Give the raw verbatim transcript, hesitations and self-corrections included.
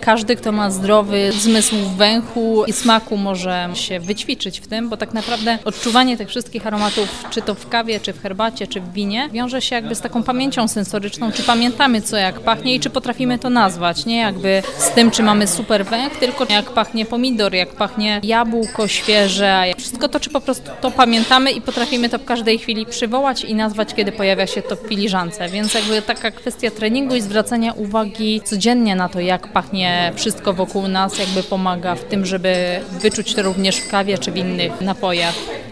każdy, kto ma zdrowy zmysł węchu i smaku, może się wyćwiczyć w tym, bo tak naprawdę odczuwanie tych wszystkich aromatów, czy to w kawie, czy w herbacie, czy w winie, wiąże się jakby z taką pamięcią sensoryczną, czy pamiętamy co jak pachnie i czy potrafimy to nazwać, nie jakby z tym, czy mamy super węch, tylko jak pachnie pomidor, jak pachnie jabłko świeże, wszystko to, czy po prostu to pamiętamy i potrafimy to w każdej chwili przywołać i nazwać, kiedy pojawia się to w filiżance, więc jakby taka kwestia treningu i zwracania uwagi codziennie na to, jak pachnie wszystko wokół nas, jakby pomaga w tym, żeby wyczuć to również w kawie czy w innych napojach.